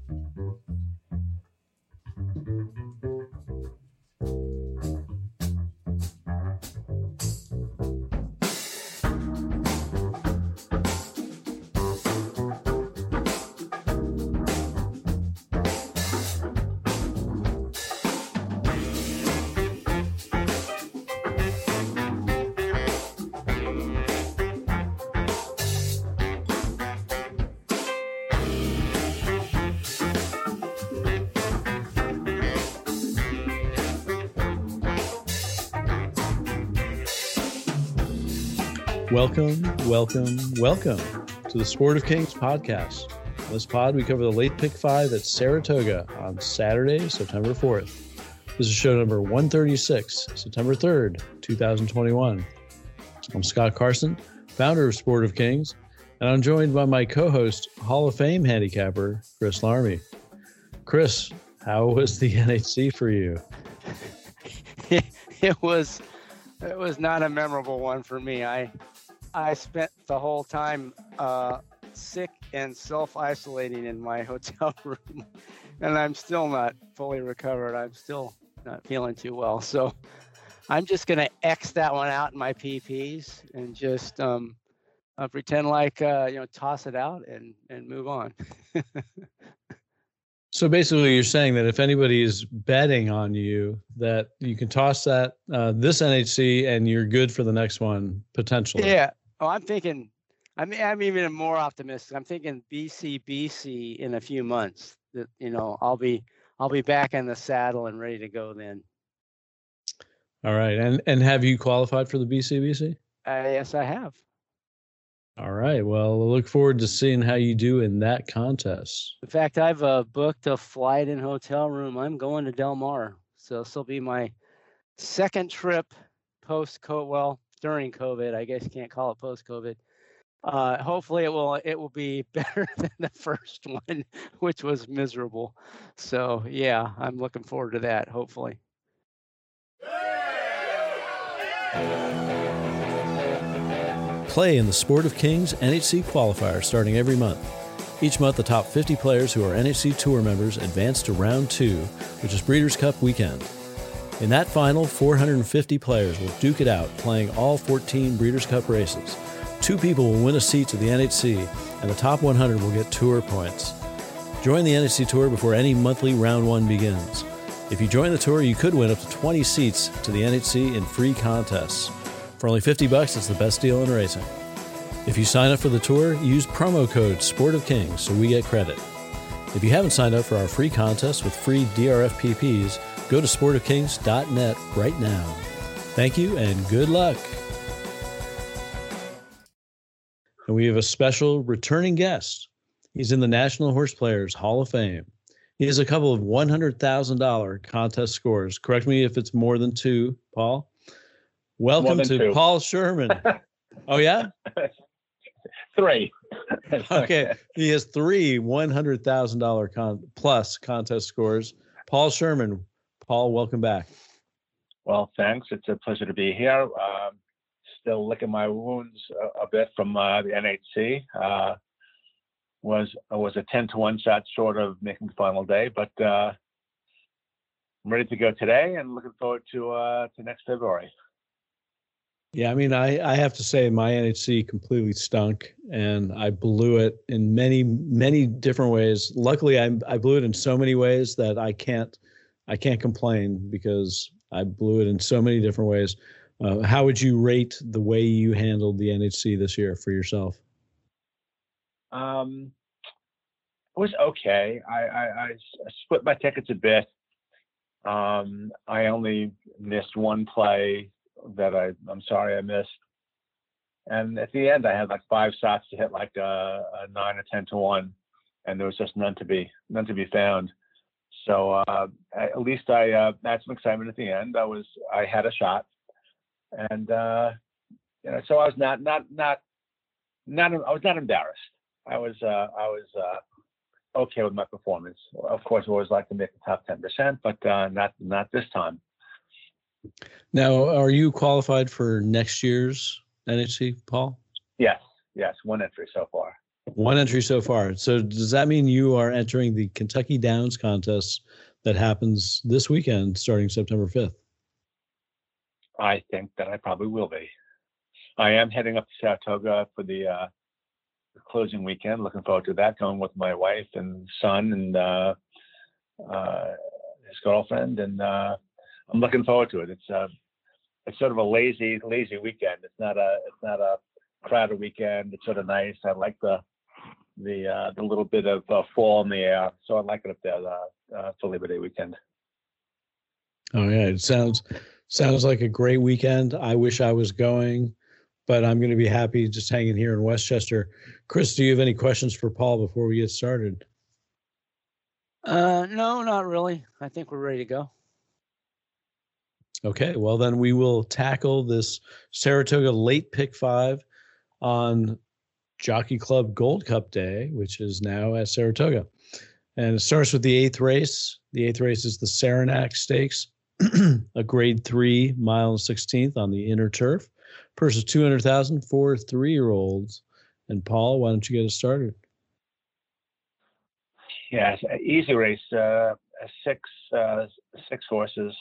Welcome to the Sport of Kings podcast. On this pod, we cover the late pick 5 at Saratoga on Saturday, September 4th. This is show number 136, September 3rd, 2021. I'm Scott Carson, founder of Sport of Kings, and I'm joined by my co-host, Hall of Fame handicapper, Chris Larmy. Chris, how was the NHC for you? It was not a memorable one for me. I spent the whole time sick and self-isolating in my hotel room, and I'm still not fully recovered. I'm still not feeling too well. So I'm just going to X that one out in my PPs and just pretend like, toss it out and move on. So basically you're saying that if anybody is betting on you, that you can toss that this NHC and you're good for the next one, potentially. Yeah. Oh, I'm I'm even more optimistic. I'm thinking BC in a few months that, I'll be back in the saddle and ready to go then. All right. And have you qualified for the BC? Yes, I have. All right. Well, I look forward to seeing how you do in that contest. In fact, I've booked a flight and hotel room. I'm going to Del Mar. So this will be my second trip during COVID. I guess you can't call it post-COVID. Hopefully it will be better than the first one, which was miserable. So yeah, I'm looking forward to that, hopefully. Play in the Sport of Kings NHC qualifier starting every month. Each month, the top 50 players who are NHC Tour members advance to round 2, which is Breeders' Cup weekend. In that final, 450 players will duke it out, playing all 14 Breeders' Cup races. 2 people will win a seat to the NHC, and the top 100 will get tour points. Join the NHC Tour before any monthly round 1 begins. If you join the tour, you could win up to 20 seats to the NHC in free contests. For only $50, it's the best deal in racing. If you sign up for the tour, use promo code Sport of Kings so we get credit. If you haven't signed up for our free contest with free DRF PPs, go to sportofkings.net right now. Thank you and good luck. And we have a special returning guest. He's in the National Horse Players Hall of Fame. He has a couple of $100,000 contest scores. Correct me if it's more than 2, Paul. Welcome to 2. Paul Sherman. Oh, yeah? 3. Okay. He has 3 $100,000 plus contest scores. Paul Sherman. Paul, welcome back. Well, thanks. It's a pleasure to be here. Still licking my wounds a bit from the NHC. Was a 10-1 shot short of making the final day, but I'm ready to go today and looking forward to next February. Yeah, I mean, I have to say my NHC completely stunk, and I blew it in many, many different ways. Luckily, I blew it in so many ways that I can't complain because I blew it in so many different ways. How would you rate the way you handled the NHC this year for yourself? It was okay. I split my tickets a bit. I only missed one play that I'm sorry I missed. And at the end, I had like 5 shots to hit like a 9 or 10-1, and there was just none to be found. So at least I had some excitement at the end. I had a shot, and so I was not I was not embarrassed. I was okay with my performance. Of course, I always like to make the top 10%, but not this time. Now, are you qualified for next year's NHC, Paul? Yes, 1 entry so far. One entry so far. So does that mean you are entering the Kentucky Downs contest that happens this weekend starting September 5th? I think that I probably will be. I am heading up to Saratoga for the closing weekend. Looking forward to that. Going with my wife and son and his girlfriend, and I'm looking forward to it. It's sort of a lazy weekend. It's not a crowded weekend. It's sort of nice. I like the little bit of fall in the air, so I like it up there for Labor Day weekend. Oh yeah, it sounds like a great weekend. I wish I was going, but I'm going to be happy just hanging here in Westchester. Chris, do you have any questions for Paul before we get started? No, not really. I think we're ready to go. Okay, well then we will tackle this Saratoga late pick 5 on Jockey Club Gold Cup Day, which is now at Saratoga. And it starts with the 8th race. The 8th race is the Saranac Stakes, a grade 3 mile and 16th on the inner turf. Purse of $200,000 for 3-year-olds. And Paul, why don't you get us started? Yeah, easy race. 6 horses.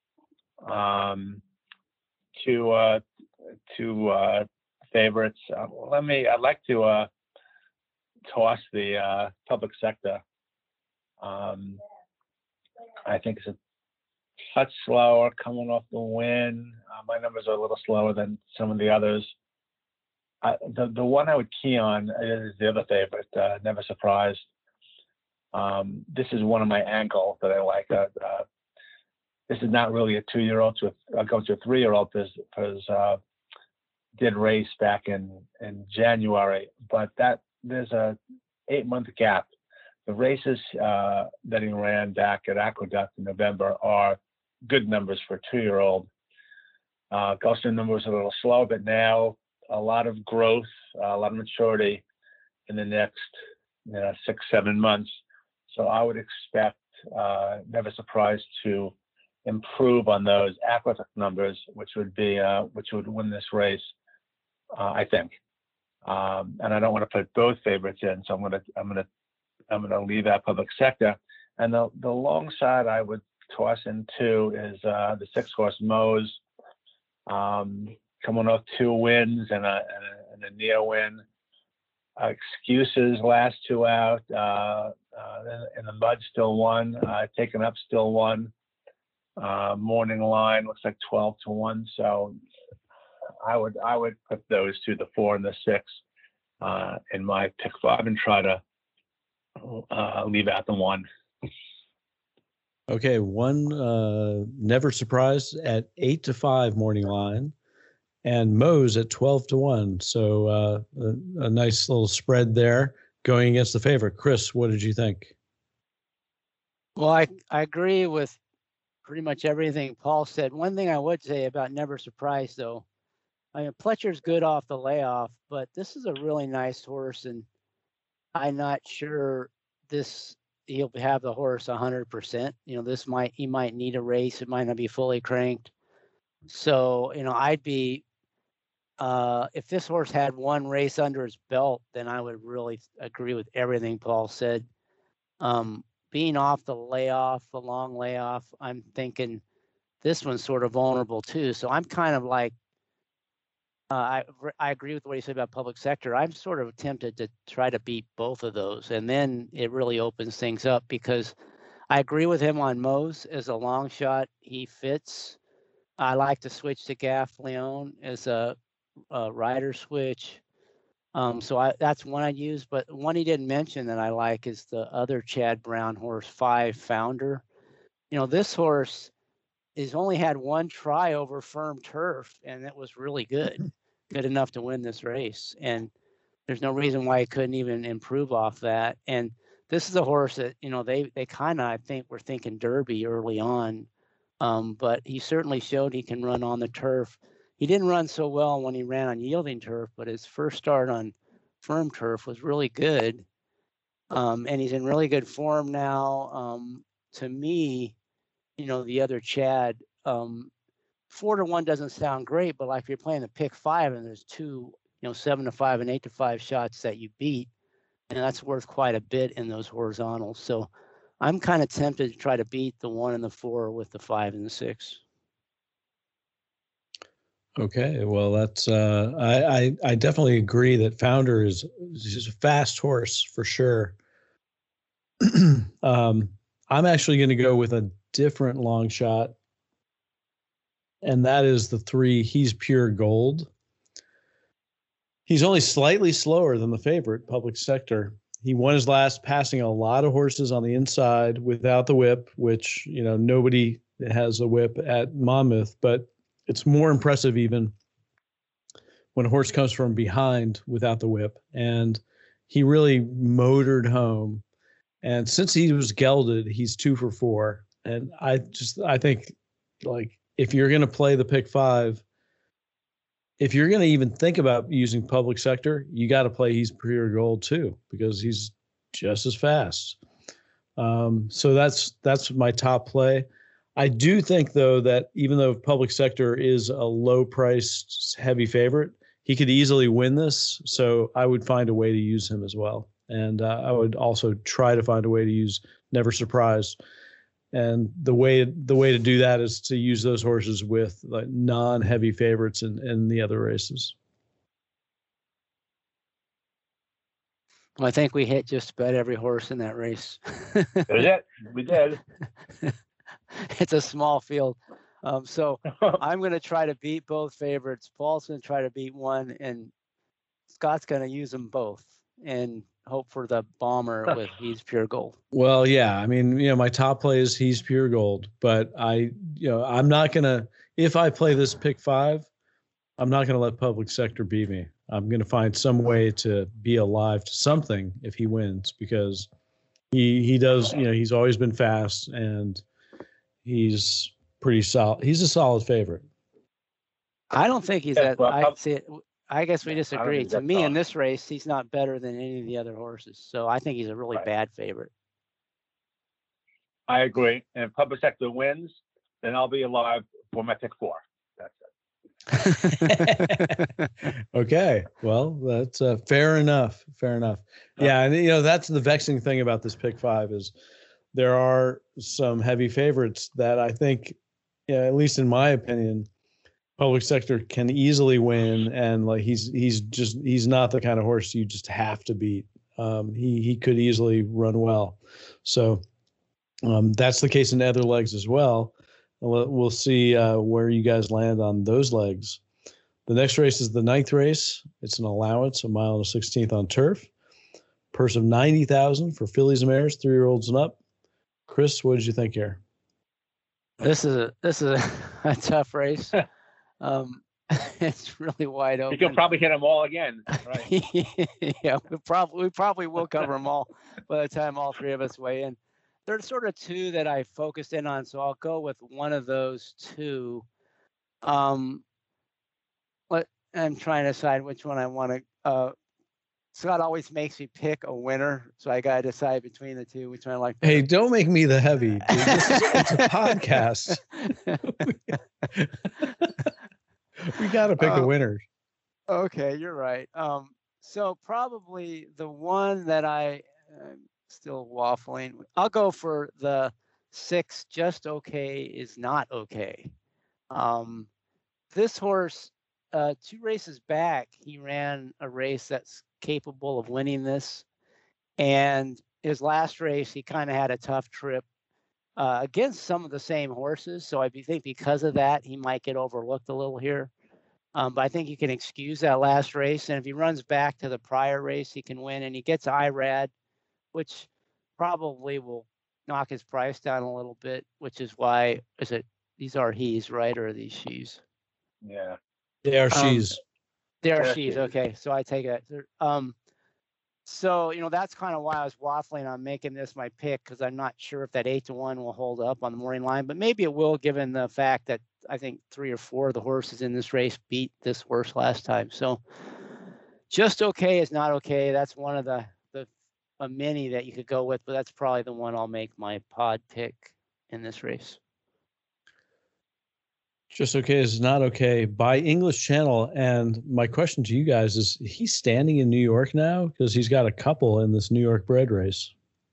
Two favorites. I'd like to toss the Public Sector. I think it's a touch slower coming off the win. My numbers are a little slower than some of the others. The one I would key on is the other favorite, Never Surprised. This is one of my angles that I like. This is not really a 2-year-old. I'll go to a 3-year-old because did race back in January, but there's a 8-month gap. The races that he ran back at Aqueduct in November are good numbers for a 2-year-old. Gulfstream numbers are a little slow, but now a lot of growth, a lot of maturity in the next 6-7 months. So I would expect Never Surprised to improve on those Aqueduct numbers, which would win this race, I think. And I don't want to put both favorites in, so I'm gonna leave out Public Sector. And the long side I would toss in too is the 6-horse Mose, coming off 2 wins and a near win. Excuses last 2 out. In the mud still won. Taken up still won. Morning line looks like 12-1. So I would put those 2, the 4 and the 6, in my pick 5 and try to leave out the 1. Okay, one Never Surprised at 8-5 morning line, and Mose at 12-1. So a nice little spread there going against the favorite. Chris, what did you think? Well, I agree with pretty much everything Paul said. One thing I would say about Never Surprised, though, I mean, Pletcher's good off the layoff, but this is a really nice horse, and I'm not sure he'll have the horse 100%. He might need a race. It might not be fully cranked. So, I'd be, if this horse had one race under his belt, then I would really agree with everything Paul said. Being off the long layoff, I'm thinking this one's sort of vulnerable too. So I'm kind of like, I agree with what he said about Public Sector. I'm sort of tempted to try to beat both of those, and then it really opens things up, because I agree with him on Mose as a long shot. He fits. I like to switch to Gaff Leon as a rider switch. So that's one I'd use. But one he didn't mention that I like is the other Chad Brown horse, 5 Founder. This horse has only had one try over firm turf, and it was really good enough to win this race. And there's no reason why he couldn't even improve off that. And this is a horse that, they kind of, I think, were thinking Derby early on. But he certainly showed he can run on the turf. He didn't run so well when he ran on yielding turf, but his first start on firm turf was really good. And he's in really good form now. To me, the other Chad, 4-1 doesn't sound great, but like if you're playing the pick 5 and there's 2, 7-5 and 8-5 shots that you beat, and that's worth quite a bit in those horizontals. So I'm kind of tempted to try to beat the 1 and the 4 with the 5 and the 6. Okay, well, that's I definitely agree that Founder is just a fast horse for sure. I'm actually going to go with a different long shot, and that is the 3. He's Pure Gold. He's only slightly slower than the favorite, Public Sector. He won his last passing a lot of horses on the inside without the whip, which, nobody has a whip at Monmouth, but it's more impressive even when a horse comes from behind without the whip. And he really motored home. And since he was gelded, he's 2 for 4. And I think, like, if you're going to play the pick 5, if you're going to even think about using Public Sector, you got to play He's Pure Gold too, because he's just as fast. So that's my top play. I do think, though, that even though Public Sector is a low-priced, heavy favorite, he could easily win this. So I would find a way to use him as well. And I would also try to find a way to use Never Surprised. And the way to do that is to use those horses with like non-heavy favorites in the other races. Well, I think we hit just about every horse in that race. That's it. We did. It's a small field. So I'm going to try to beat both favorites. Paul's going to try to beat one, and Scott's going to use them both and hope for the bomber with He's Pure Gold. Well, yeah. I mean, my top play is He's Pure Gold, but I'm not going to, if I play this pick 5, I'm not going to let Public Sector beat me. I'm going to find some way to be alive to something if he wins, because he does, he's always been fast and he's pretty solid. He's a solid favorite. I don't think he's that. I guess we disagree. To me, in this race, he's not better than any of the other horses. So I think he's a really bad favorite. I agree. And if Public Sector wins, then I'll be alive for my pick 4. That's it. Okay. Well, that's fair enough. Fair enough. Yeah. And, that's the vexing thing about this pick 5 is there are some heavy favorites that I think, at least in my opinion, Public Sector can easily win, and like he's not the kind of horse you just have to beat. He could easily run well, so that's the case in the other legs as well. We'll see where you guys land on those legs. The next race is the 9th race. It's an allowance, a mile and a 16th on turf. Purse of $90,000 for fillies and mares, 3-year-olds and up. Chris, what did you think here? This is a tough race. It's really wide open. You can probably hit them all again, right? Yeah, we probably will cover them all by the time all 3 of us weigh in. There's sort of 2 that I focused in on, so I'll go with one of those 2. But I'm trying to decide which one I want to. Scott always makes me pick a winner, so I got to decide between the 2 which one I like better. Hey, don't make me the heavy. It's a podcast. We got to pick a winner. Okay, you're right. So probably the one that I'm still waffling. I'll go for the 6. Just Okay Is Not Okay. This horse, 2 races back, he ran a race that's capable of winning this, and his last race he kind of had a tough trip against some of the same horses, so I think because of that he might get overlooked a little here, but I think you can excuse that last race, and if he runs back to the prior race he can win, and he gets IRAD, which probably will knock his price down a little bit, which is why these are he's, right, or are these she's? Yeah, they are she's. There she is. Okay, so I take it. So that's kind of why I was waffling on making this my pick, because I'm not sure if that 8-1 will hold up on the morning line, but maybe it will, given the fact that I think 3 or 4 of the horses in this race beat this horse last time. So Just Okay Is Not Okay. That's one of a mini that you could go with, but that's probably the one I'll make my pod pick in this race. Just Okay Is Not Okay by English Channel. And my question to you guys is, he's standing in New York now? Because he's got a couple in this New York bred race.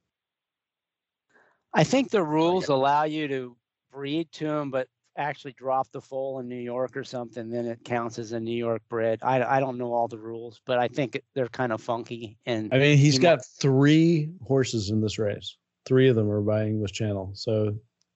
I think the rules allow you to breed to him, but actually drop the foal in New York or something, then it counts as a New York bred. I don't know all the rules, but I think they're kind of funky. And I mean, he's got 3 horses in this race. 3 of them are by English Channel. So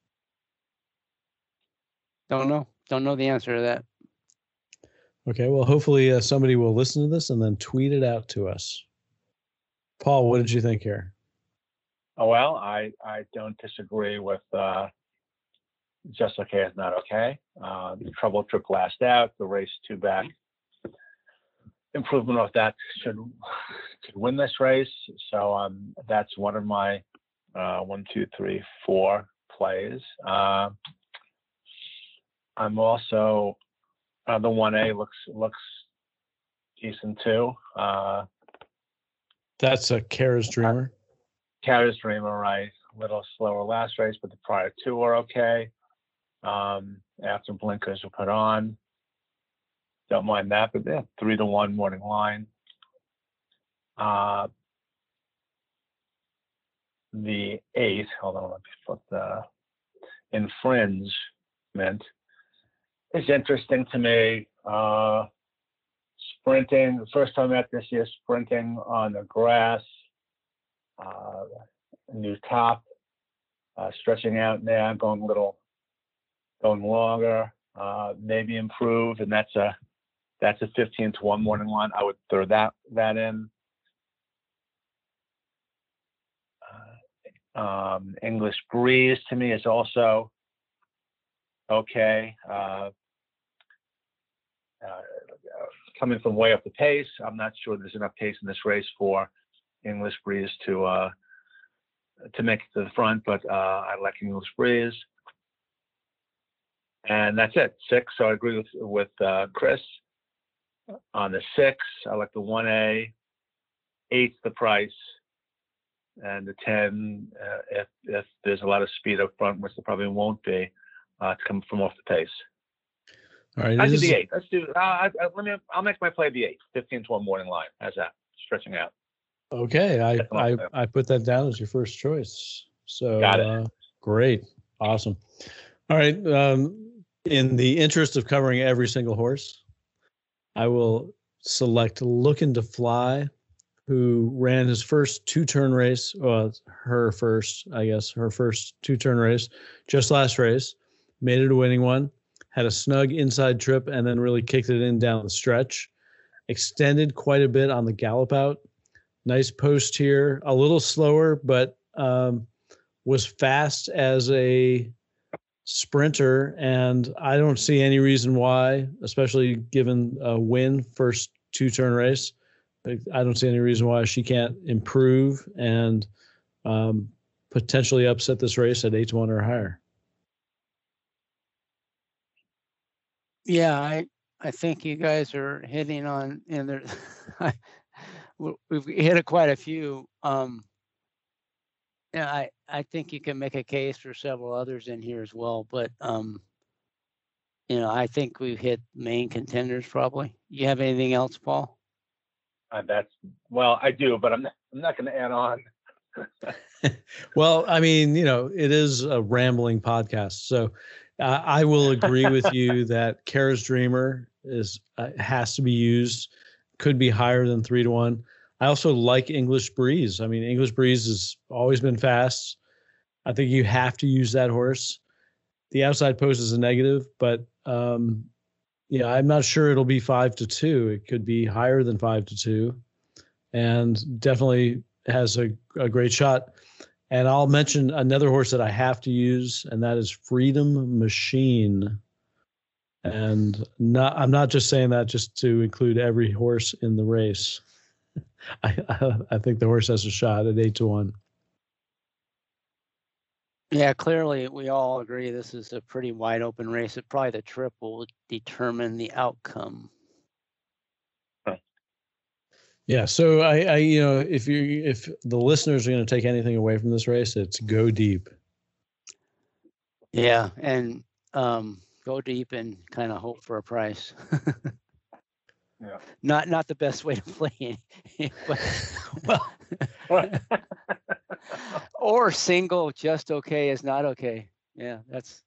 don't know the answer to that. Okay, well, hopefully somebody will listen to this and then tweet it out to us. Paul, what did you think here? Oh, well, I don't disagree with Just Okay Is Not Okay. The Trouble Trip last out, the race 2 back. Improvement of that could win this race. So that's one of my 1, 2, 3, 4 plays. I'm also the 1A looks decent too. That's a Kara's Dreamer. Kara's Dreamer, right? A little slower last race, but the prior 2 are okay. After blinkers were put on, don't mind that. But yeah, 3-1 morning line. The 8. Hold on, let me put the Infringement. It's interesting to me. Sprinting, the first time out this year, sprinting on the grass, new top, stretching out now, going longer, maybe improve, and that's a 15-1 morning line. I would throw that in. English Breeze to me is also okay. Coming from way up the pace, I'm not sure there's enough pace in this race for English Breeze to make it to the front, but I like English Breeze. And that's it, 6. So I agree with Chris on the 6. I like the 1A, 8's the price, and the 10, if there's a lot of speed up front, which there probably won't be, to come from off the pace. All right, I do the 8. Let's do. I'll make my play the 8. 15-1 morning line. How's that? Stretching out. Okay, I put that down as your first choice. So got it. Great, awesome. All right. In the interest of covering every single horse, I will select Looking to Fly, who ran his first 2-turn race. Her first 2-turn race, just last race, made it a winning one. Had a snug inside trip and then really kicked it in down the stretch. Extended quite a bit on the gallop out. Nice post here, a little slower, but was fast as a sprinter. And I don't see any reason why, especially given a win first 2-turn race. I don't see any reason why she can't improve and potentially upset this race at 8-1 or higher. Yeah, I think you guys are hitting on, and there, we've hit quite a few. Yeah, I think you can make a case for several others in here as well, but I think we've hit main contenders probably. You have anything else, Paul? I do, but I'm not going to add on. Well, I mean, it is a rambling podcast, so I will agree with you that Kara's Dreamer has to be used, could be higher than 3-1. I also like English Breeze. I mean, English Breeze has always been fast. I think you have to use that horse. The outside post is a negative, but I'm not sure it'll be 5-2. It could be higher than 5-2, and definitely has a great shot. And I'll mention another horse that I have to use, and that is Freedom Machine. And I'm not just saying that just to include every horse in the race. I think the horse has a shot at 8-1. Yeah, clearly we all agree this is a pretty wide open race. Probably the trip will determine the outcome. Yeah, so I if the listeners are going to take anything away from this race, it's go deep. Yeah, and go deep and kind of hope for a price. Yeah. Not the best way to play it, but or single just okay is not okay. Yeah, that's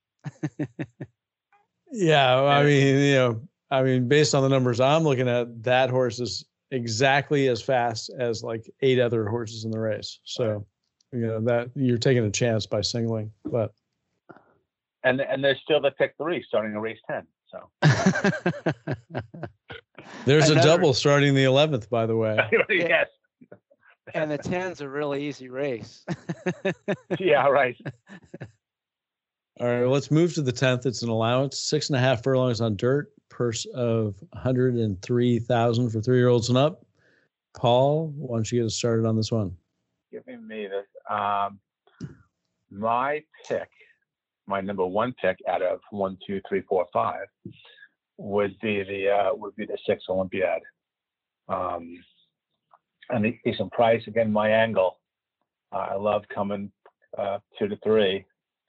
Yeah, I mean, based on the numbers I'm looking at, that horse is exactly as fast as like 8 other horses in the race. So, that you're taking a chance by singling, but and there's still the pick 3 starting in race 10. So there's a double starting the 11th, by the way. Yes. And the 10's a really easy race. Yeah, right. All right, well, let's move to the 10th. It's an allowance, 6.5 furlongs on dirt, purse of 103,000 for 3-year-olds and up. Paul, why don't you get us started on this one? Giving me this. My pick, my number 1 pick out of 1, 2, 3, 4, 5 would be the 6 Olympiad. And the decent price, again, my angle. I love coming 2 to 3.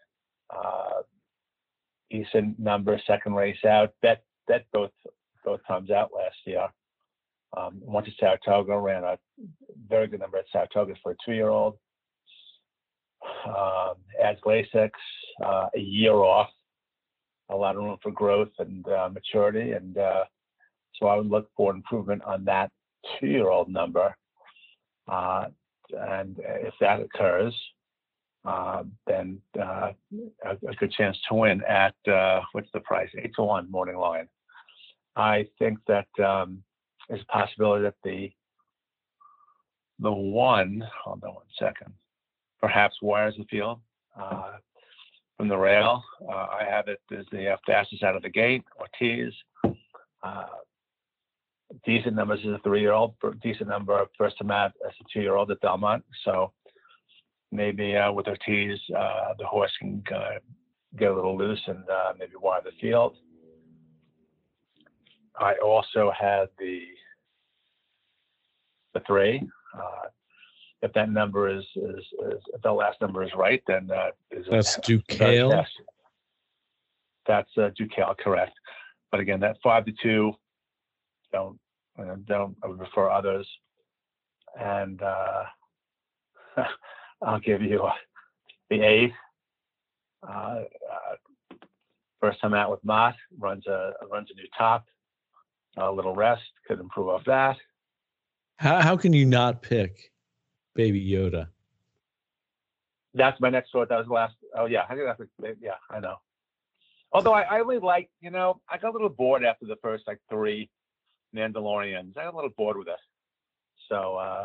Decent number, second race out. Bet both times out last year. Went to Saratoga, ran a very good number at Saratoga for a 2-year-old. Adds Lasix, a year off, a lot of room for growth and maturity, and so I would look for improvement on that 2-year-old number. And if that occurs, then a good chance to win at what's the price? 8 to 1 Morning Line. I think that there's a possibility that the one, hold on one second, perhaps wires the field from the rail. I have it as the fastest out of the gate, Ortiz. Decent numbers as a 3-year-old, decent number first time out as a 2-year-old at Belmont. So maybe with Ortiz, the horse can get a little loose and maybe wire the field. I also had the 3. If that number is if the last number is right, then that's Duquesne. That's Duquesne, correct. But again, that 5 to 2. Don't I would prefer others, and I'll give you the 8. First time out with Mott, runs a new top. A little rest could improve off that. How can you not pick Baby Yoda? That's my next thought. That was the last. Oh yeah, I think yeah, I know. Although I really like, I got a little bored after the first 3 Mandalorians. I got a little bored with it. So,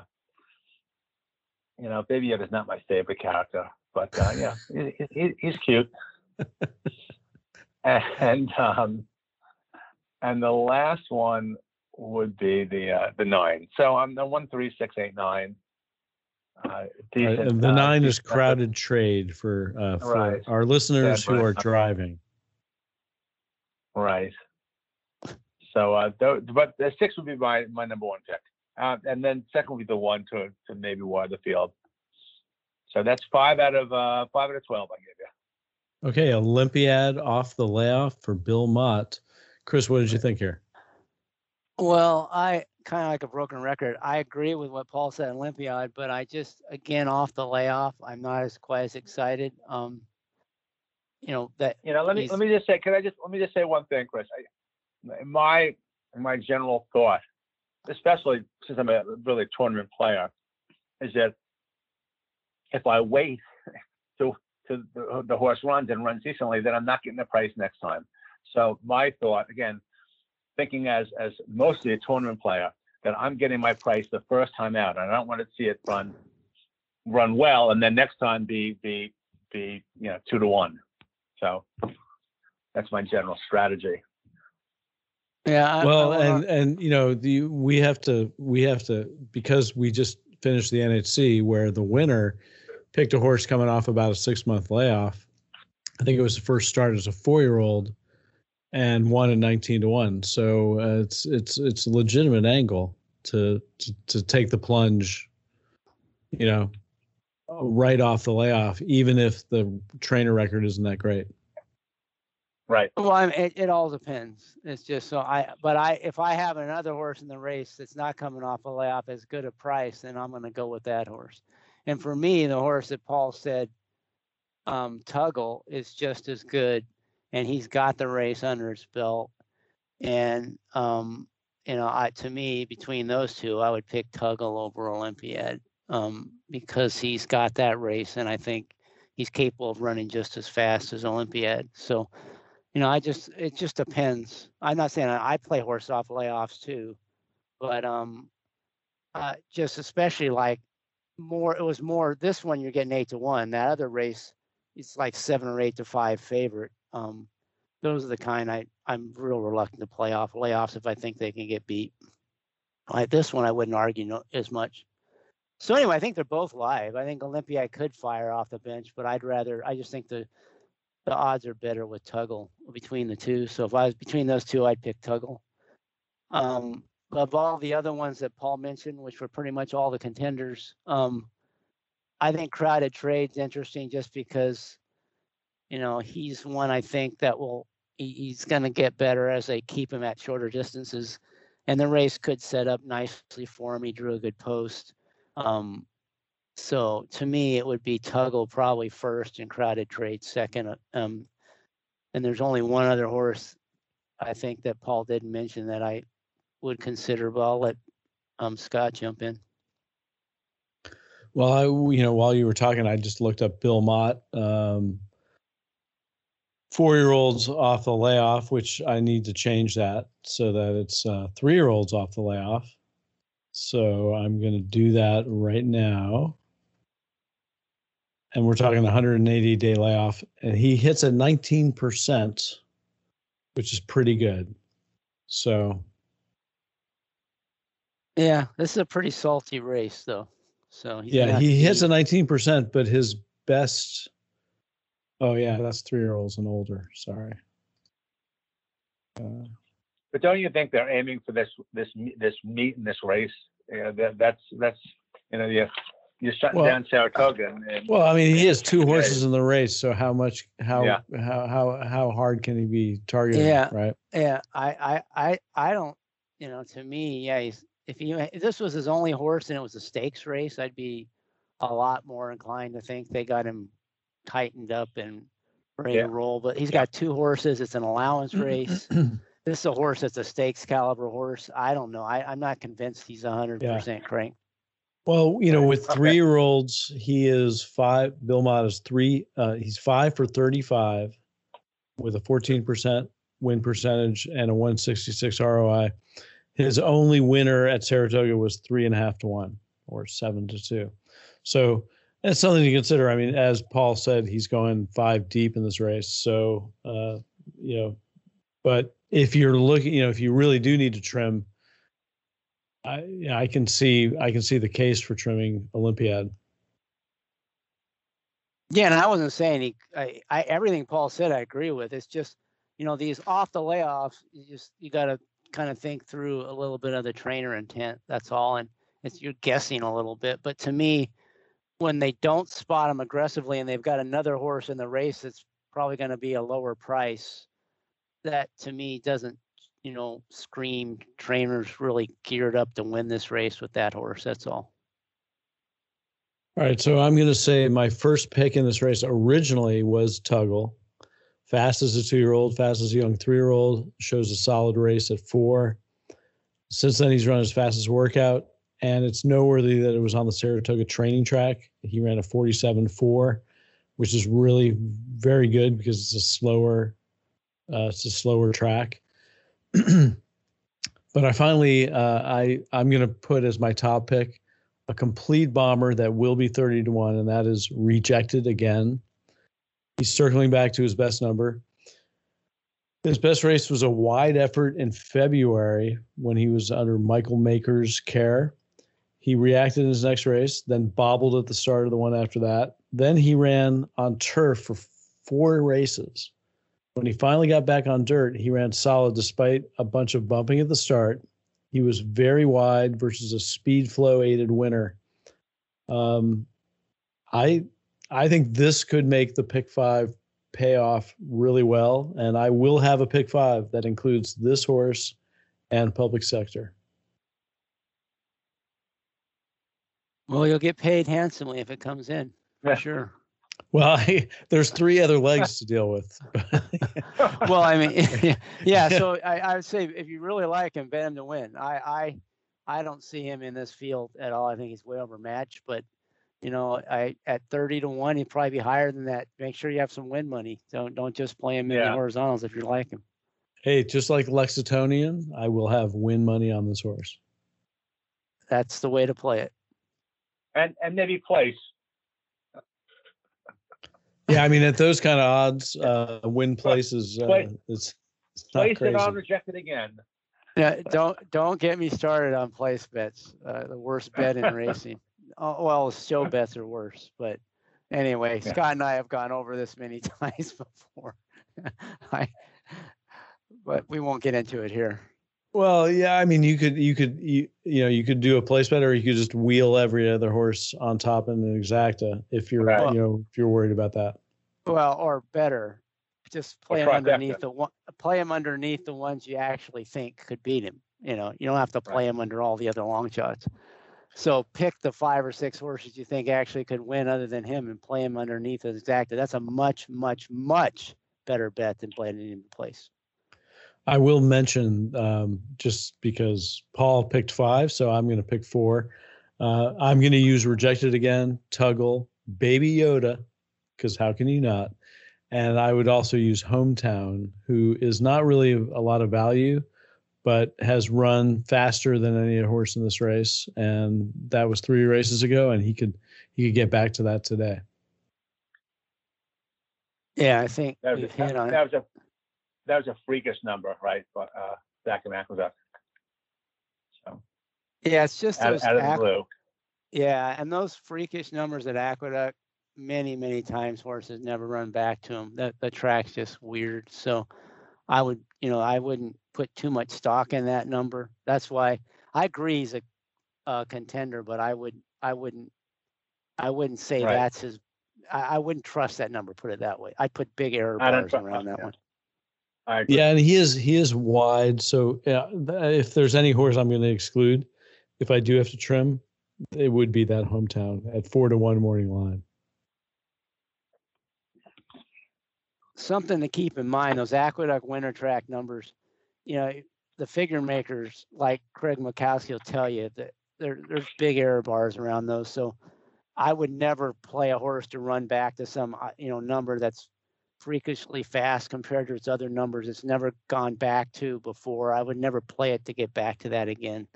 Baby Yoda's not my favorite character, but yeah, he's cute. And the last one would be the 9. So I'm the 1, 3, 6, 8, 9. Decent, the 9 is Crowded Trade for right. Our listeners who are driving. Right. So, but the 6 would be my number 1 pick, and then second would be the 1 to maybe wire the field. So that's 5 out of 12 I gave you. Okay, Olympiad off the layoff for Bill Mott. Chris, what did you think here? Well, I kind of like a broken record. I agree with what Paul said, Olympiad, but I just, again, off the layoff, I'm not quite as excited. Let me just say, let me just say one thing, Chris. My general thought, especially since I'm a really tournament player, is that if I wait till the horse runs and runs decently, then I'm not getting the price next time. So my thought, again, thinking as mostly a tournament player, that I'm getting my price the first time out, and I don't want to see it run well, and then next time be 2 to 1. So that's my general strategy. Yeah. We have to, because we just finished the NHC where the winner picked a horse coming off about a 6-month layoff. I think it was the first start as a 4-year-old and won at 19 to 1. So it's a legitimate angle to take the plunge, right off the layoff, even if the trainer record isn't that great. Right. Well, it all depends. It's just so if I have another horse in the race that's not coming off a layoff as good a price, then I'm going to go with that horse. And for me, the horse that Paul said, Tuggle, is just as good, and he's got the race under his belt. And to me, between those two, I would pick Tuggle over Olympiad, because he's got that race, and I think he's capable of running just as fast as Olympiad. So, it just depends. I'm not saying I play horse off layoffs too, but just especially like it was more this one you're getting 8-1. That other race, it's like 7 or 8-5 favorite. Those are the kind I'm real reluctant to play off layoffs if I think they can get beat. Like this one, I wouldn't argue as much. So anyway, I think they're both live. I think Olympiad could fire off the bench, but I just think the odds are better with Tuggle between the two. So if I was between those two, I'd pick Tuggle. Of all the other ones that Paul mentioned, which were pretty much all the contenders, I think Crowded Trade's interesting just because, he's one I think that he's going to get better as they keep him at shorter distances. And the race could set up nicely for him. He drew a good post. So to me, it would be Tuggle probably first and Crowded Trade second. And there's only one other horse I think that Paul didn't mention that I would consider, but I'll let Scott jump in. Well, while you were talking, I just looked up Bill Mott, 4-year-olds off the layoff, which I need to change that so that it's 3-year-olds off the layoff. So I'm going to do that right now. And we're talking 180-day layoff, and he hits at 19%, which is pretty good. So, yeah, this is a pretty salty race, though. So he hits at 19%, but his best. Oh yeah, that's 3-year-olds and older. Sorry. But don't you think they're aiming for this meet in this race? Yeah, that's you're shutting down Saratoga. Well, I mean, he has 2 horses in the race, so how hard can he be targeted? Yeah, right. Yeah, I don't. To me, yeah. If this was his only horse and it was a stakes race, I'd be a lot more inclined to think they got him tightened up and ready to roll. But he's got 2 horses. It's an allowance race. This is a horse that's a stakes caliber horse. I don't know. I'm not convinced he's 100% crank. Well, with 3-year-olds, he is 5. Bill Mott is 3. He's 5 for 35 with a 14% win percentage and a 166 ROI. His only winner at Saratoga was 3.5-1 or 7-2. So that's something to consider. I mean, as Paul said, he's going 5 deep in this race. So, but if you're looking, if you really do need to trim, I can see the case for trimming Olympiad. Yeah, and I wasn't saying everything Paul said I agree with. It's just, these off the layoffs, you got to kind of think through a little bit of the trainer intent. That's all, and you're guessing a little bit. But to me, when they don't spot them aggressively and they've got another horse in the race that's probably going to be a lower price, that to me doesn't scream trainers really geared up to win this race with that horse. That's all. All right, so I'm going to say my first pick in this race originally was Tuggle. Fast as a 2-year-old, fast as a young 3-year-old, shows a solid race at 4. Since then, he's run his fastest workout, and it's noteworthy that it was on the Saratoga training track. He ran a 47.4, which is really very good because it's a slower track. But I finally, I'm going to put as my top pick a complete bomber that will be 30-1, and that is Rejected Again. He's circling back to his best number. His best race was a wide effort in February when he was under Michael Maker's care. He reacted in his next race, then bobbled at the start of the one after that. Then he ran on turf for 4 races. When he finally got back on dirt, he ran solid despite a bunch of bumping at the start. He was very wide versus a speed flow aided winner. I think this could make the pick 5 pay off really well. And I will have a pick 5 that includes this horse and Public Sector. Well, you'll get paid handsomely if it comes in, for sure. Well, there's 3 other legs to deal with. Well, I mean, yeah. So I would say if you really like him, bet him to win. I don't see him in this field at all. I think he's way overmatched. But at 30 to 1, he'd probably be higher than that. Make sure you have some win money. Don't just play him in the horizontals if you like him. Hey, just like Lexingtonian, I will have win money on this horse. That's the way to play it. And maybe place. Yeah, I mean, at those kind of odds, win places it's not place crazy. it on Rejected Again. Yeah, don't get me started on place bets. The worst bet in racing. Oh, well, show bets are worse. But anyway, Scott and I have gone over this many times before. But we won't get into it here. Well, yeah, I mean, you could do a place bet, or you could just wheel every other horse on top in an exacta if you're if you're worried about that. Well, or better, just play him underneath the ones you actually think could beat him. You don't have to play him under all the other long shots. So pick the 5 or 6 horses you think actually could win other than him and play him underneath the exacta. That's a much, much, much better bet than playing him in place. I will mention, just because Paul picked 5, so I'm going to pick 4. I'm going to use Rejected Again, Tuggle, Baby Yoda, because how can you not? And I would also use Hometown, who is not really a lot of value, but has run faster than any horse in this race. And that was 3 races ago, and he could get back to that today. Yeah, I think we've hit on it. That was a freakish number, right? But back in Aqueduct. So yeah, it's just out of the blue. Yeah, and those freakish numbers at Aqueduct, many, many times horses never run back to them. The track's just weird. So I wouldn't put too much stock in that number. That's why I agree he's a contender, but I wouldn't say that's his. I wouldn't trust that number. Put it that way. I'd put big error bars around that one. Yeah, and he is wide. So if there's any horse I'm going to exclude, if I do have to trim, it would be that Hometown at 4 to 1 morning line. Something to keep in mind: those Aqueduct winter track numbers. The figure makers like Craig Makowski will tell you that there's big error bars around those. So I would never play a horse to run back to some number that's freakishly fast compared to its other numbers it's never gone back to before. I would never play it to get back to that again.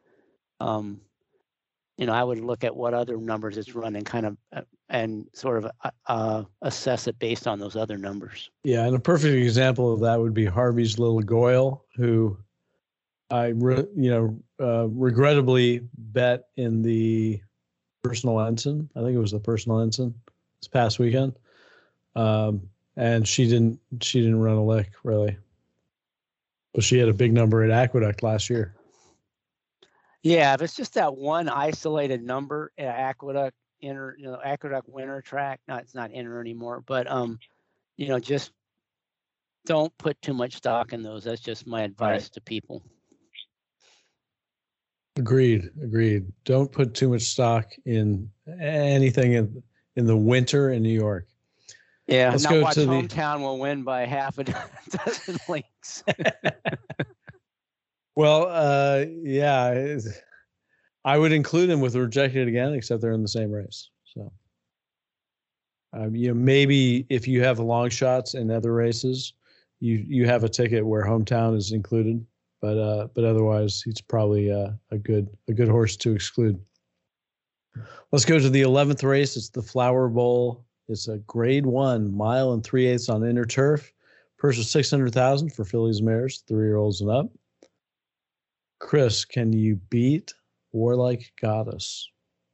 I would look at what other numbers it's running and sort of assess it based on those other numbers. Yeah, and a perfect example of that would be Harvey's Little Goyle, who I regrettably bet in the Personal Ensign. I think it was the Personal Ensign this past weekend. And she didn't run a lick really, but she had a big number at Aqueduct last year. Yeah, if it's just that one isolated number at Aqueduct Aqueduct winter track. No, it's not inner anymore, but just don't put too much stock in those. That's just my advice to people. Agreed. Don't put too much stock in anything in the winter in New York. Yeah, let's go watch to Hometown will win by half a dozen lengths. Well, yeah, I would include them with Rejected Again, except they're in the same race. So, maybe if you have long shots in other races, you have a ticket where Hometown is included, but otherwise, he's probably a good horse to exclude. Let's go to the 11th race. It's the Flower Bowl. It's a Grade 1 mile and 3/8 on inner turf. Purse of $600,000 for fillies, mares, 3-year-olds and up. Chris, can you beat Warlike Goddess?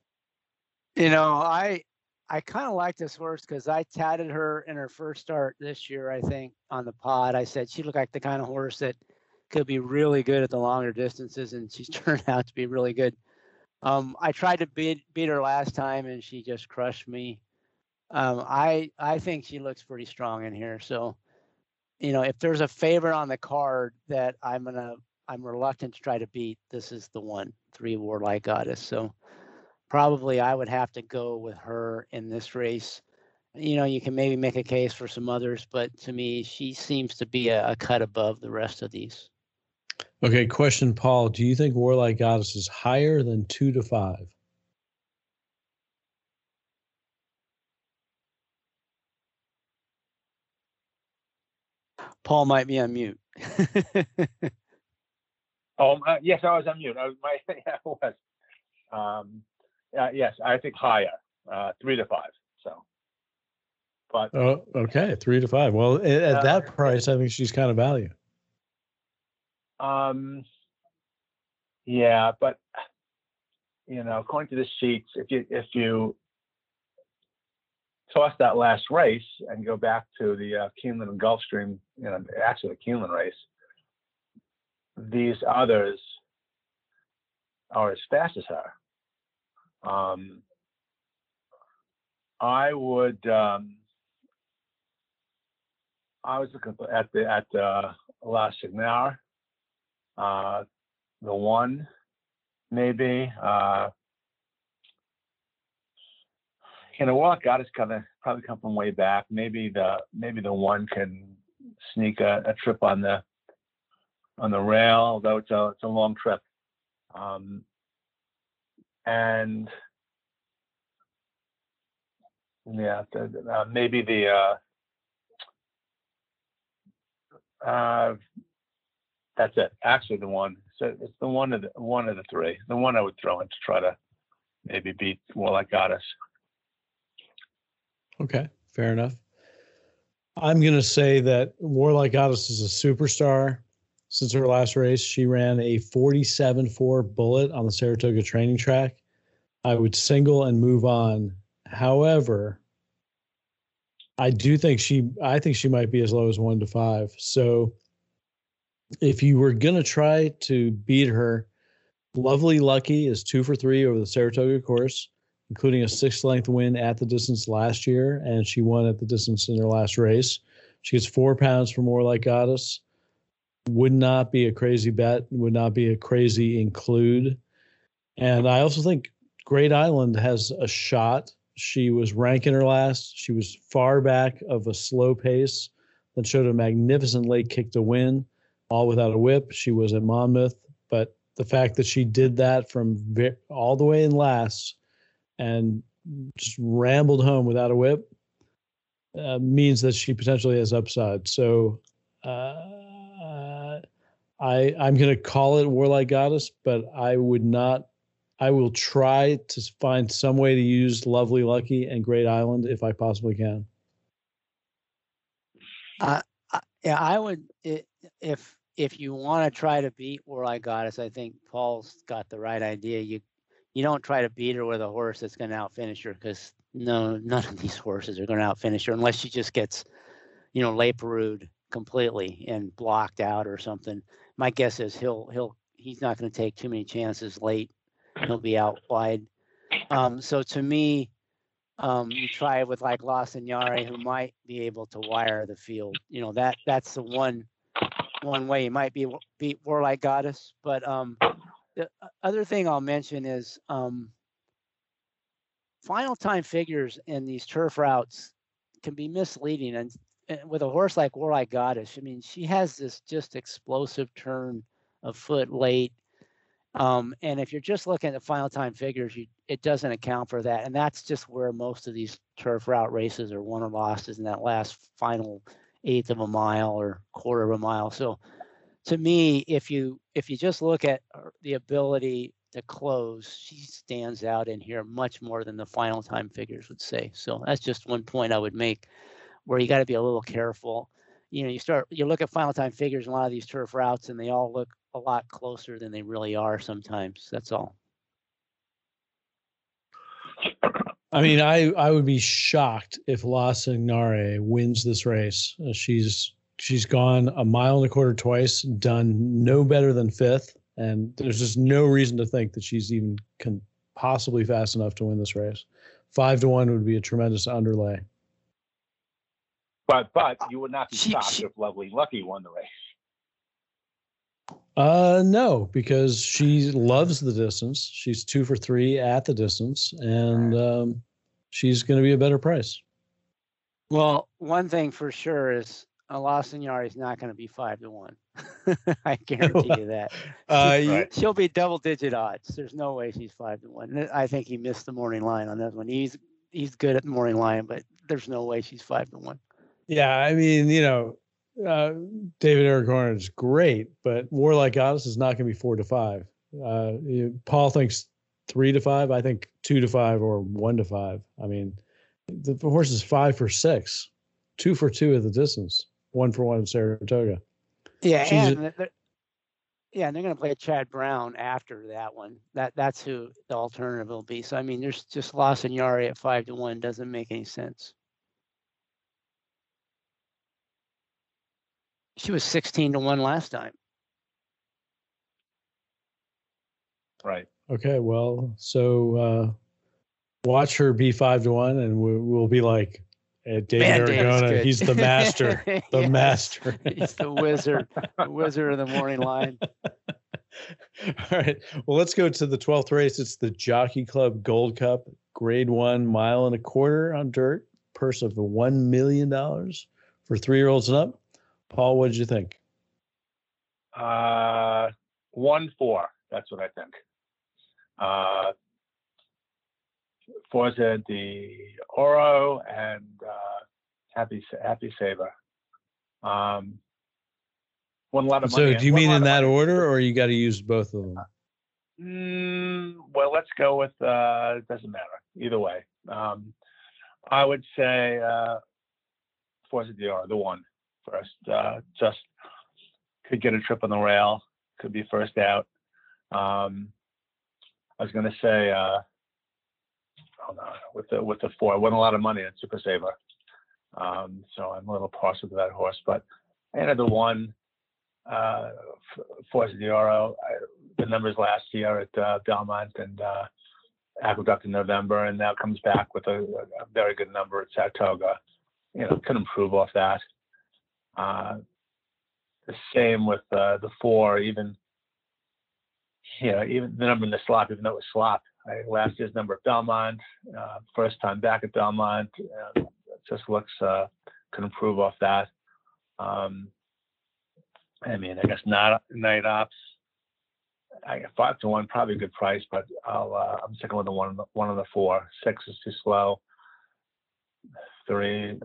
I kind of like this horse because I touted her in her first start this year, I think, on the pod. I said she looked like the kind of horse that could be really good at the longer distances, and she's turned out to be really good. I tried to beat her last time, and she just crushed me. I think she looks pretty strong in here. So, if there's a favorite on the card that I'm reluctant to try to beat, this is the one, 3 Warlike Goddess. So probably I would have to go with her in this race. You can maybe make a case for some others, but to me, she seems to be a cut above the rest of these. Okay, question, Paul. Do you think Warlike Goddess is higher than 2 to 5? Paul might be on mute. Yes, I was on mute. I was. Yes, I think higher, 3 to 5. So, but okay, 3 to 5. Well, at that price, I think she's kind of value. Yeah, but according to the sheets, if you toss that last race and go back to the Keeneland and Gulfstream, actually the Keeneland race, these others are as fast as her. I was looking at La Signare, the one maybe. Warlike Goddess probably come from way back. Maybe the one can sneak a trip on the rail, although it's a long trip. And yeah, maybe that's it. Actually, the one. So it's the one of the 3. The one I would throw in to try to maybe beat Warlike Goddess. Okay, fair enough. I'm going to say that Warlike Goddess is a superstar. Since her last race, she ran a 47.4 bullet on the Saratoga training track. I would single and move on. However, I think she might be as low as 1 to 5. So if you were going to try to beat her, Lovely Lucky is 2 for 3 over the Saratoga course, including a 6-length win at the distance last year, and she won at the distance in her last race. She gets 4 pounds from Warlike Goddess. Would not be a crazy bet, would not be a crazy include. And I also think Great Island has a shot. She was ranking her last. She was far back of a slow pace, then showed a magnificent late kick to win, all without a whip. She was at Monmouth, but the fact that she did that from all the way in last and just rambled home without a whip means that she potentially has upside. So I'm going to call it Warlike Goddess, but I will try to find some way to use Lovely Lucky and Great Island if I possibly can. Yeah, I would, if you want to try to beat Warlike Goddess, I think Paul's got the right idea. You don't try to beat her with a horse that's going to outfinish her, because none of these horses are going to outfinish her unless she just gets, Leparood completely and blocked out or something. My guess is he's not going to take too many chances late. He'll be out wide. So to me, you try it with like La Signare, who might be able to wire the field. That's the one way you might beat Warlike Goddess. But the other thing I'll mention is final time figures in these turf routes can be misleading. And with a horse like Warlike Goddess, I mean, she has this just explosive turn of foot late. And if you're just looking at the final time figures, it doesn't account for that. And that's just where most of these turf route races are won or lost, is in that last final 1/8 of a mile or 1/4 of a mile. So to me, if you just look at the ability to close, she stands out in here much more than the final time figures would say. So that's just one point I would make, where you got to be a little careful. You look at final time figures in a lot of these turf routes, and they all look a lot closer than they really are sometimes. That's all. I mean, I would be shocked if La Signare wins this race. She's gone 1.25 miles twice, done no better than 5th, and there's just no reason to think that she's even possibly fast enough to win this race. 5-1 would be a tremendous underlay. But you would not be shocked if Lovely Lucky won the race. No, because she loves the distance. She's 2 for 3 at the distance, and she's going to be a better price. Well, one thing for sure is La Signora is not going to be 5-1. I guarantee you that. She'll be double-digit odds. There's no way she's 5-1. I think he missed the morning line on that one. He's good at the morning line, but there's no way she's 5-1. Yeah, I mean, David Aragorn is great, but Warlike Goddess is not going to be 4-5. Paul thinks 3-5. I think 2-5 or 1-5. I mean, the horse is 5 for 6, 2 for 2 at the distance, 1 for 1 in Saratoga. Yeah, and they're going to play Chad Brown after that one. That's who the alternative will be. So I mean, there's just La Signora at 5-1 doesn't make any sense. She was 16-1 last time. Right. Okay. Well, so watch her be 5-1, and we'll be like, David Aragona. He's the master. The master. He's the wizard. The wizard of the morning line. All right. Well, let's go to the 12th race. It's the Jockey Club Gold Cup, Grade 1, 1.25 miles on dirt. Purse of $1 million for 3-year-olds and up. Paul, what did you think? 1-4. That's what I think. Forza de Oro and Happy Saver. Won a lot of money. So do you mean in that order, or you got to use both of them? Well, let's go with it doesn't matter. Either way. I would say Forza de Oro, the one first. Just could get a trip on the rail, could be first out. I was going to say, with the 4, won a lot of money at Super Saver. So I'm a little partial to that horse, but I entered the 1, Forza de Oro. The numbers last year at Belmont and Aqueduct in November, and now comes back with a very good number at Saratoga. Could improve off that. The same with the 4, even the number in the slop, even though it was slop. Last year's number at Belmont, first time back at Belmont, it just looks could improve off that. I mean, I guess night ops. I got 5-1, probably a good price, but I'm sticking with the one of the 4. 6 is too slow. 3,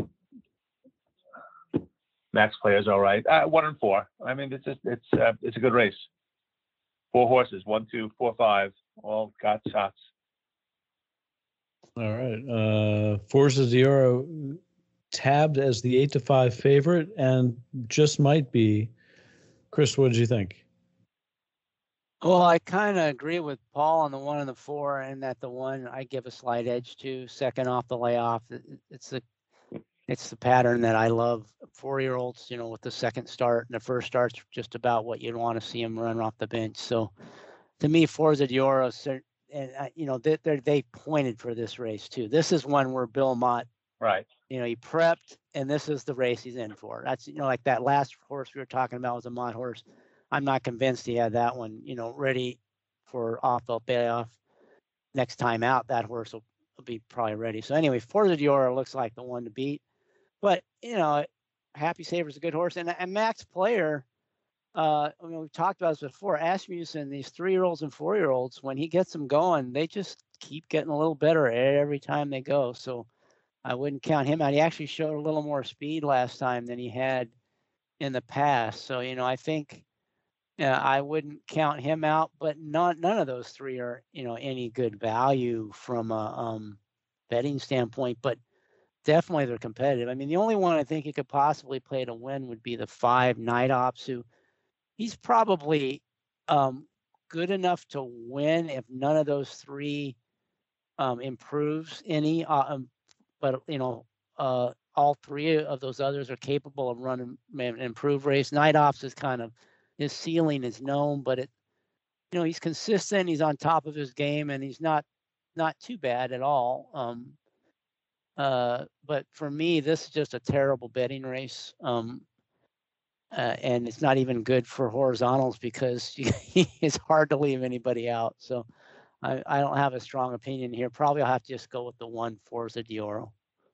Max Player's all right. 1 and 4. I mean, it's a good race. 4 horses, 1, 2, 4, 5, all got shots. All right. Forza de Oro tabbed as the 8-5 favorite, and just might be. Chris, what did you think? Well, I kind of agree with Paul on the 1 and the 4, and that the 1 I give a slight edge to. Second off the layoff, it's the pattern that I love. 4-year-olds, with the second start, and the first start's just about what you'd want to see them run off the bench. So, to me, Forza de Oro, and they pointed for this race too. This is one where Bill Mott, right? He prepped, and this is the race he's in for. That's like that last horse we were talking about was a Mott horse. I'm not convinced he had that one, ready for off the payoff. Next time out, that horse will be probably ready. So anyway, Forza de Oro looks like the one to beat. But, Happy Saver's a good horse. And Max Player, we've talked about this before. Asmussen, these 3-year-olds and 4-year-olds, when he gets them going, they just keep getting a little better every time they go. So I wouldn't count him out. He actually showed a little more speed last time than he had in the past. So, I think I wouldn't count him out. But none of those 3 are, any good value from a betting standpoint. But definitely they're competitive. I mean, the only one I think you could possibly play to win would be the 5 Night Ops, who he's probably good enough to win if none of those 3 improves any. But all 3 of those others are capable of running an improved race. Night Ops is his ceiling is known, but he's consistent. He's on top of his game, and he's not not too bad at all. But for me, this is just a terrible betting race. And it's not even good for horizontals because it's hard to leave anybody out. So I don't have a strong opinion here. Probably I'll have to just go with the 1 Forza d'Oro.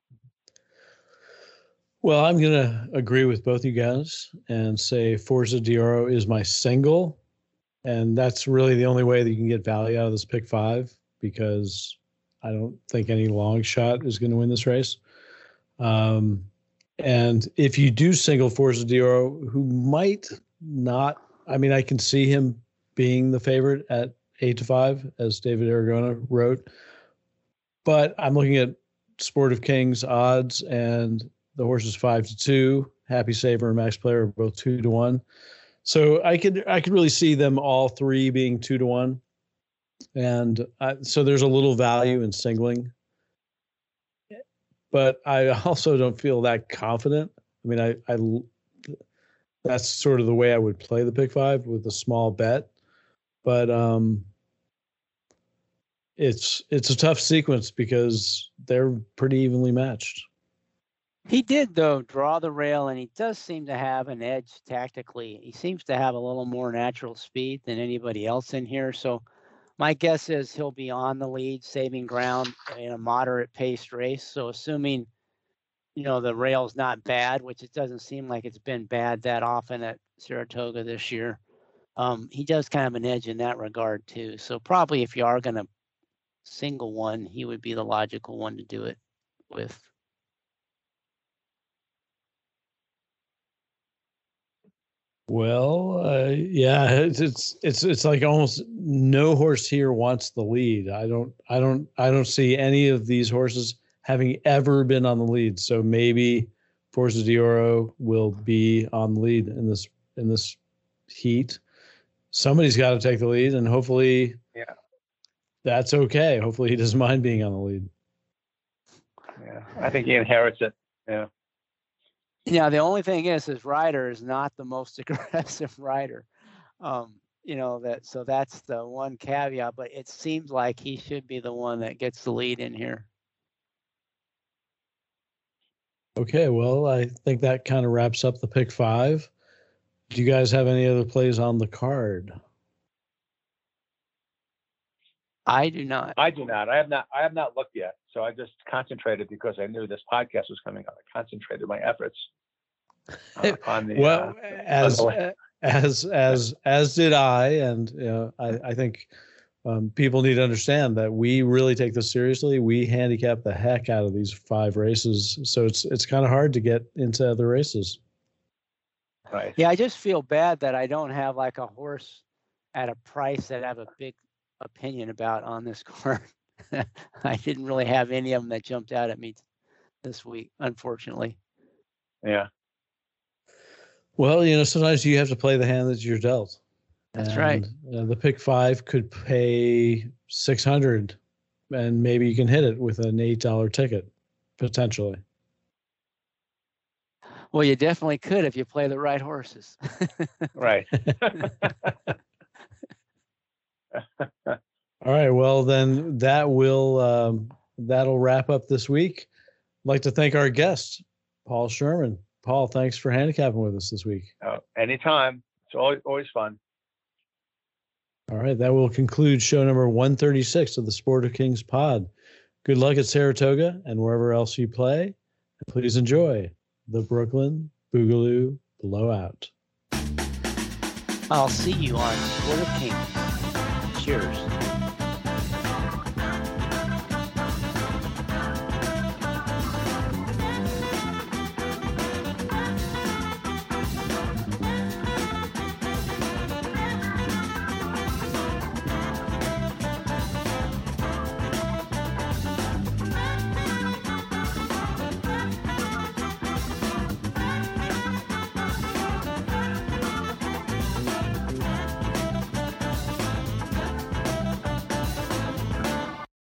Well, I'm going to agree with both you guys and say Forza d'Oro is my single. And that's really the only way that you can get value out of this pick 5, because I don't think any long shot is going to win this race. And if you do single Forza d'Oro, who might not, I mean, I can see him being the favorite at 8-5, as David Aragona wrote. But I'm looking at Sport of Kings odds, and the horse is 5-2. Happy Saver and Max Player are both 2-1. So I could really see them all three being 2-1. And so there's a little value in singling. But I also don't feel that confident. I mean, I that's sort of the way I would play the pick 5 with a small bet. But it's a tough sequence because they're pretty evenly matched. He did, though, draw the rail, and he does seem to have an edge tactically. He seems to have a little more natural speed than anybody else in here. So my guess is he'll be on the lead, saving ground in a moderate paced race. So assuming, the rail's not bad, which it doesn't seem like it's been bad that often at Saratoga this year, he does kind of an edge in that regard too. So probably if you are going to single one, he would be the logical one to do it with. Well, yeah, it's like almost no horse here wants the lead. I don't see any of these horses having ever been on the lead. So maybe Forza d'Oro will be on the lead in this heat. Somebody's got to take the lead, and hopefully, that's okay. Hopefully, he doesn't mind being on the lead. Yeah, I think he inherits it. Yeah. Yeah, the only thing is his rider is not the most aggressive rider. So that's the one caveat, but it seems like he should be the one that gets the lead in here. Okay, well, I think that kind of wraps up the pick 5. Do you guys have any other plays on the card? I do not. I do not. I have not looked yet. So I just concentrated because I knew this podcast was coming up. I concentrated my efforts on the. Well, as did I, and I think people need to understand that we really take this seriously. We handicap the heck out of these 5 races, so it's kind of hard to get into other races. Right. Yeah, I just feel bad that I don't have like a horse at a price that I have a big opinion about on this card. I didn't really have any of them that jumped out at me this week, unfortunately. Yeah. Well, sometimes you have to play the hand that you're dealt. That's right. The pick 5 could pay $600, and maybe you can hit it with an $8 ticket, potentially. Well, you definitely could if you play the right horses. Right. All right. Well, then that'll wrap up this week. I'd like to thank our guest, Paul Sherman. Paul, thanks for handicapping with us this week. Anytime. It's always fun. All right. That will conclude show number 136 of the Sport of Kings pod. Good luck at Saratoga and wherever else you play. And please enjoy the Brooklyn Boogaloo Blowout. I'll see you on Sport of Kings. Cheers.